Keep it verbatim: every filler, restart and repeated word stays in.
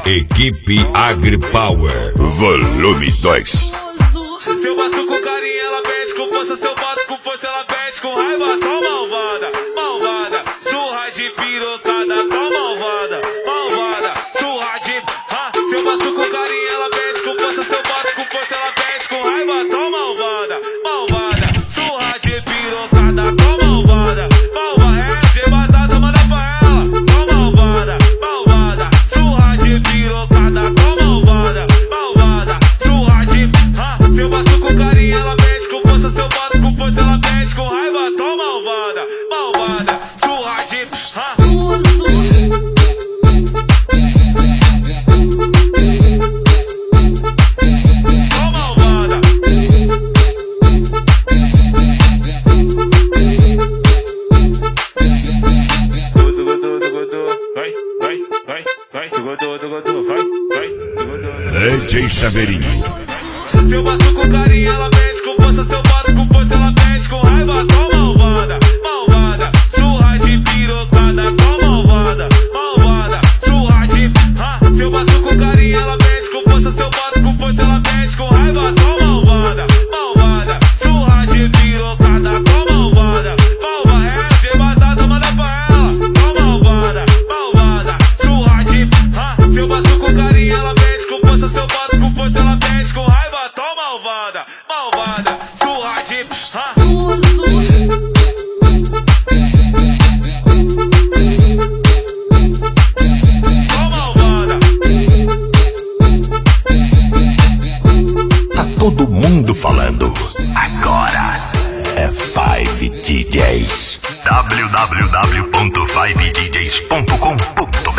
Equipe AgriPower, volume dois. Se eu bato com carinho, ela pede com força. Se eu bato com força, ela pede com raiva. Toma malvada, malvada, surra de pirocada. Toma malvada, malvada, surra de... Ha! Se eu bato com carinho, ela pede com força. Se eu bato com força, ela pede com raiva. Toma malvada, malvada, surra de pirocada. Toma malvada, malvada, é de batata, manda pra ela. Toma malvada, malvada, surra de pirocada. Toma malvada, malvada, surra de... Ha! Se eu bato com carinho, ela pede com força. Se eu bato com força, ela pede com raiva. Toma malvada, malvada, surra de... Ha! D J Chaveirinho. Se eu bato com carinho, ela pede com força. Se eu bato com força, ela pede com raiva. Toma malvada, malvada, surra de pirocada. Toma malvada, malvada, surra de... Ha! Se eu bato com carinho, ela pede com força. Se eu bato com força, ela pede com raiva. Toma malvada, malvada, surra de pirocada. Toma malvada, malvada, é de batata, manda pra ela. Toma malvada, malvada, surra de... Ha! Se eu bato com carinho, ela pede com força. Se eu bato com força, ela pede com raiva. Toma malvada, malvada, surra de... Ha! Tá todo mundo falando. Agora é Five D Js. w w w ponto five d js ponto com ponto b r